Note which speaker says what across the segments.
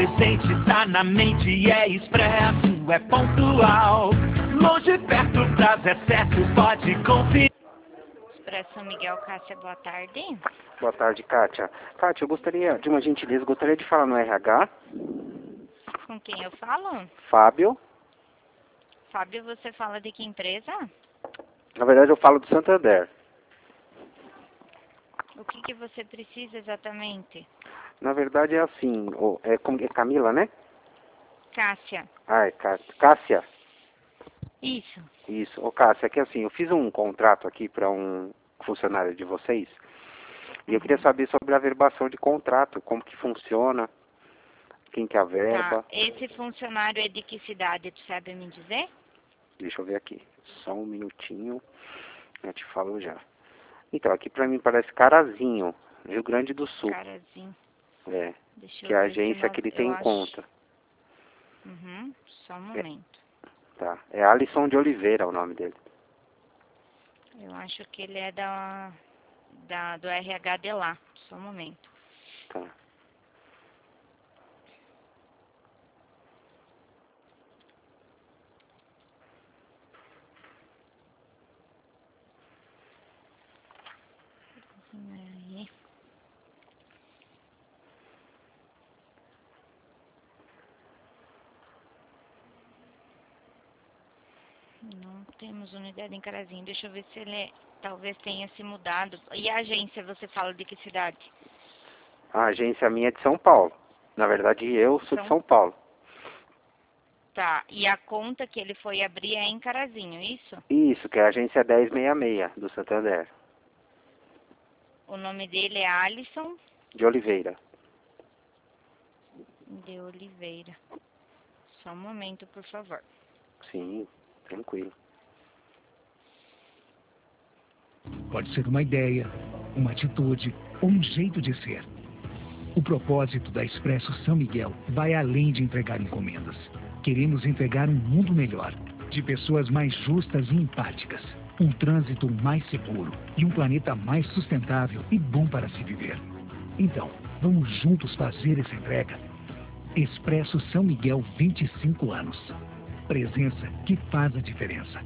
Speaker 1: presente, tá na mente e é expresso, é pontual. Longe, perto, prazo é certo, pode confiar.
Speaker 2: Expresso São Miguel, Cássia, boa tarde.
Speaker 3: Boa tarde, Kátia. Kátia, eu gostaria de uma gentileza, gostaria de falar no RH.
Speaker 2: Com quem eu falo?
Speaker 3: Fábio.
Speaker 2: Fábio, você fala de que empresa?
Speaker 3: Na verdade, eu falo do Santander.
Speaker 2: O que você precisa exatamente?
Speaker 3: Na verdade, é assim, é Camila, né?
Speaker 2: Cássia.
Speaker 3: Ah, é Cássia?
Speaker 2: Isso.
Speaker 3: Isso. Ô, Cássia, é que assim, eu fiz um contrato aqui para um funcionário de vocês e eu queria saber sobre a verbação de contrato, como que funciona, quem que é a verba.
Speaker 2: Tá. Esse funcionário é de que cidade, tu sabe me dizer?
Speaker 3: Deixa eu ver aqui, só um minutinho, eu te falo já. Então, aqui pra mim parece Carazinho, Rio Grande do Sul.
Speaker 2: Carazinho.
Speaker 3: É,
Speaker 2: Deixa
Speaker 3: que
Speaker 2: eu
Speaker 3: é a
Speaker 2: ver se
Speaker 3: agência
Speaker 2: nós-
Speaker 3: que ele
Speaker 2: eu
Speaker 3: tem em
Speaker 2: acho-
Speaker 3: conta.
Speaker 2: Uhum, só um momento.
Speaker 3: Tá, é Alisson de Oliveira o nome dele.
Speaker 2: Eu acho que ele é do RH de lá. Só um momento.
Speaker 3: Tá.
Speaker 2: Aí. Não temos unidade em Carazinho. Deixa eu ver se ele talvez tenha se mudado. E a agência, você fala de que cidade?
Speaker 3: A agência minha é de São Paulo. Na verdade, eu sou de São Paulo.
Speaker 2: Tá. E a conta que ele foi abrir é em Carazinho, isso?
Speaker 3: Isso, que é a agência 1066 do Santander,
Speaker 2: O nome dele é Alisson
Speaker 3: de Oliveira.
Speaker 2: de Oliveira. Só um momento, por favor.
Speaker 3: Sim, tranquilo.
Speaker 4: Pode ser uma ideia, uma atitude ou um jeito de ser. O propósito da Expresso São Miguel vai além de entregar encomendas. Queremos entregar um mundo melhor, de pessoas mais justas e empáticas, um trânsito mais seguro e um planeta mais sustentável e bom para se viver. Então, vamos juntos fazer essa entrega. Expresso São Miguel, 25 anos. Presença que faz a diferença.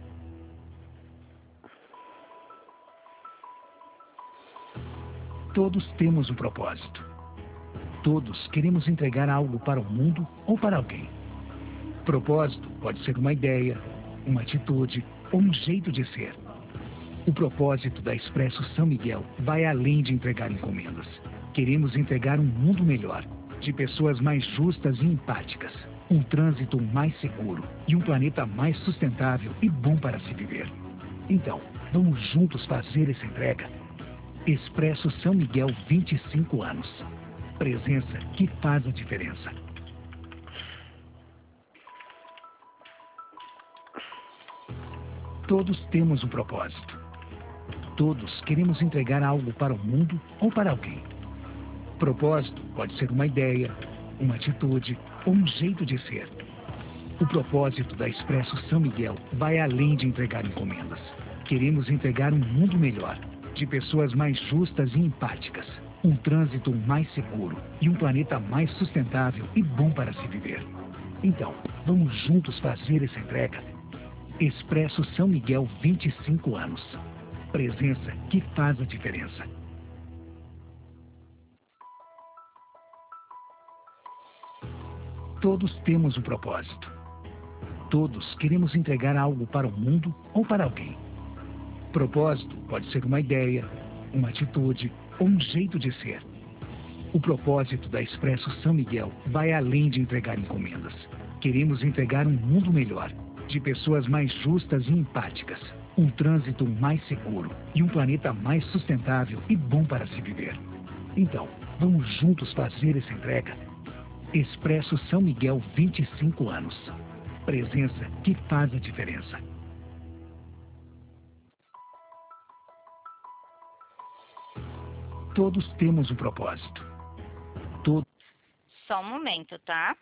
Speaker 4: Todos temos um propósito. Todos queremos entregar algo para o mundo ou para alguém. Propósito pode ser uma ideia, uma atitude ou um jeito de ser. O propósito da Expresso São Miguel vai além de entregar encomendas. Queremos entregar um mundo melhor, de pessoas mais justas e empáticas, um trânsito mais seguro e um planeta mais sustentável e bom para se viver. Então, vamos juntos fazer essa entrega. Expresso São Miguel, 25 anos. Presença que faz a diferença. Todos temos um propósito. Todos queremos entregar algo para o mundo ou para alguém. Propósito pode ser uma ideia, uma atitude ou um jeito de ser. O propósito da Expresso São Miguel vai além de entregar encomendas. Queremos entregar um mundo melhor, de pessoas mais justas e empáticas, um trânsito mais seguro e um planeta mais sustentável e bom para se viver. Então, vamos juntos fazer essa entrega. Expresso São Miguel, 25 anos. Presença que faz a diferença. Todos temos um propósito. Todos queremos entregar algo para o mundo ou para alguém. Propósito pode ser uma ideia, uma atitude ou um jeito de ser. O propósito da Expresso São Miguel vai além de entregar encomendas. Queremos entregar um mundo melhor, de pessoas mais justas e empáticas, um trânsito mais seguro e um planeta mais sustentável e bom para se viver. Então, vamos juntos fazer essa entrega. Expresso São Miguel, 25 anos. Presença que faz a diferença. Todos temos um propósito.
Speaker 2: Só um momento, tá?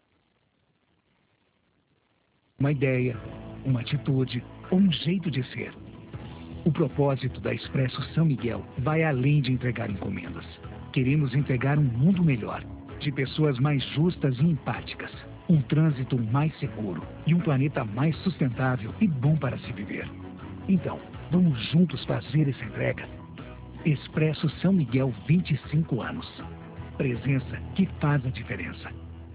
Speaker 4: Uma ideia, uma atitude ou um jeito de ser. O propósito da Expresso São Miguel vai além de entregar encomendas. Queremos entregar um mundo melhor, de pessoas mais justas e empáticas, um trânsito mais seguro e um planeta mais sustentável e bom para se viver. Então, vamos juntos fazer essa entrega? Expresso São Miguel, 25 anos. Presença que faz a diferença.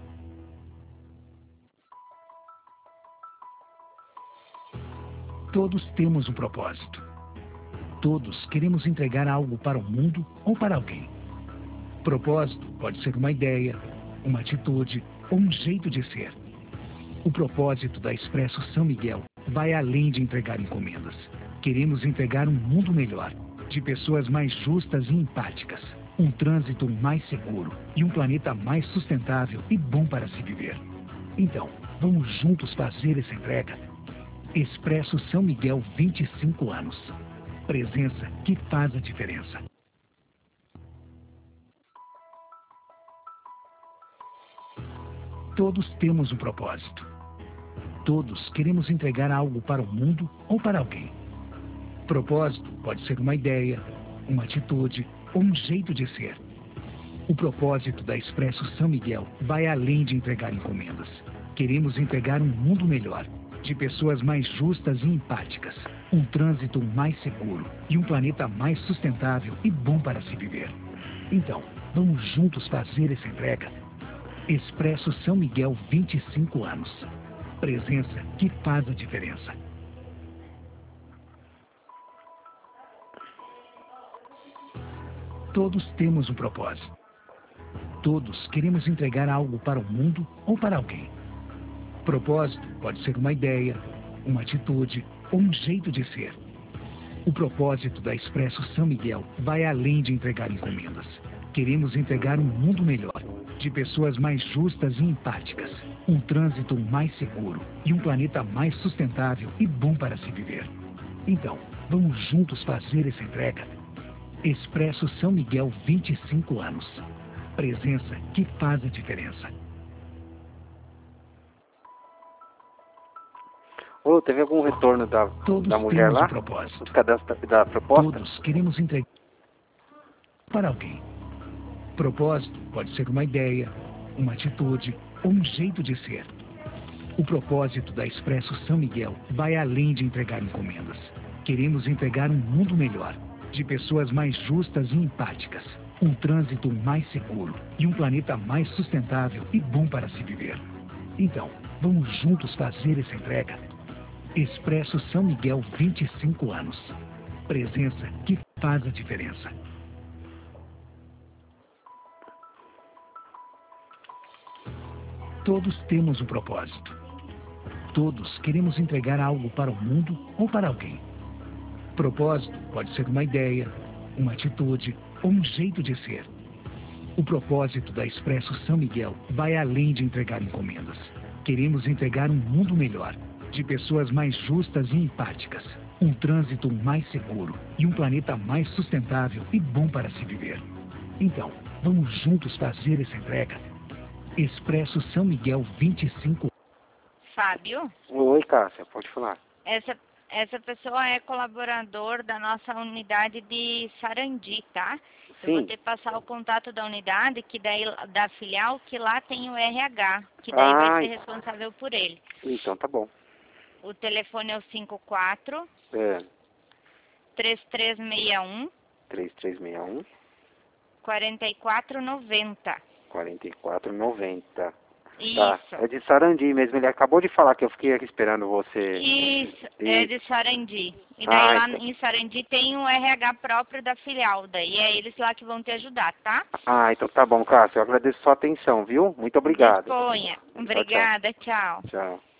Speaker 4: Todos temos um propósito. Todos queremos entregar algo para o mundo ou para alguém. Propósito pode ser uma ideia, uma atitude ou um jeito de ser. O propósito da Expresso São Miguel vai além de entregar encomendas. Queremos entregar um mundo melhor, de pessoas mais justas e empáticas, um trânsito mais seguro e um planeta mais sustentável e bom para se viver. Então, vamos juntos fazer essa entrega? Expresso São Miguel, 25 anos. Presença que faz a diferença. Todos temos um propósito. Todos queremos entregar algo para o mundo ou para alguém. Propósito pode ser uma ideia, uma atitude ou um jeito de ser. O propósito da Expresso São Miguel vai além de entregar encomendas. Queremos entregar um mundo melhor, de pessoas mais justas e empáticas, um trânsito mais seguro e um planeta mais sustentável e bom para se viver. Então, vamos juntos fazer essa entrega? Expresso São Miguel, 25 anos. Presença que faz a diferença. Todos temos um propósito. Todos queremos entregar algo para o mundo ou para alguém. Propósito pode ser uma ideia, uma atitude ou um jeito de ser. O propósito da Expresso São Miguel vai além de entregar encomendas. Queremos entregar um mundo melhor, de pessoas mais justas e empáticas, um trânsito mais seguro e um planeta mais sustentável e bom para se viver. Então, vamos juntos fazer essa entrega? Expresso São Miguel, 25 anos. Presença que faz a diferença.
Speaker 3: Ô, teve algum retorno da mulher lá? Cadê da proposta?
Speaker 4: Todos queremos entregar para alguém. Propósito pode ser uma ideia, uma atitude ou um jeito de ser. O propósito da Expresso São Miguel vai além de entregar encomendas. Queremos entregar um mundo melhor, de pessoas mais justas e empáticas, um trânsito mais seguro e um planeta mais sustentável e bom para se viver. Então, vamos juntos fazer essa entrega? Expresso São Miguel, 25 anos. Presença que faz a diferença. Todos temos um propósito. Todos queremos entregar algo para o mundo ou para alguém. Propósito pode ser uma ideia, uma atitude ou um jeito de ser. O propósito da Expresso São Miguel vai além de entregar encomendas. Queremos entregar um mundo melhor, de pessoas mais justas e empáticas, um trânsito mais seguro e um planeta mais sustentável e bom para se viver. Então, vamos juntos fazer essa entrega? Expresso São Miguel, 25.
Speaker 2: Fábio?
Speaker 3: Oi, Cássia, pode falar.
Speaker 2: Essa pessoa é colaborador da nossa unidade de Sarandi, tá?
Speaker 3: Sim.
Speaker 2: Eu vou ter que passar o contato da unidade, que daí da filial, que lá tem o RH, que daí vai ser responsável por ele.
Speaker 3: Então tá bom.
Speaker 2: O telefone é o 54 3361
Speaker 3: 3361
Speaker 2: 4490.
Speaker 3: 4490.
Speaker 2: Isso.
Speaker 3: Tá. É de Sarandi mesmo. Ele acabou de falar que eu fiquei aqui esperando você.
Speaker 2: Isso, é de Sarandi. E daí lá
Speaker 3: então.
Speaker 2: em Sarandi tem um RH próprio da filial. Daí é eles lá que vão te ajudar, tá?
Speaker 3: Então tá bom, Cássio. Eu agradeço sua atenção, viu? Muito obrigado.
Speaker 2: Disponha. Obrigada, tchau.
Speaker 3: Tchau.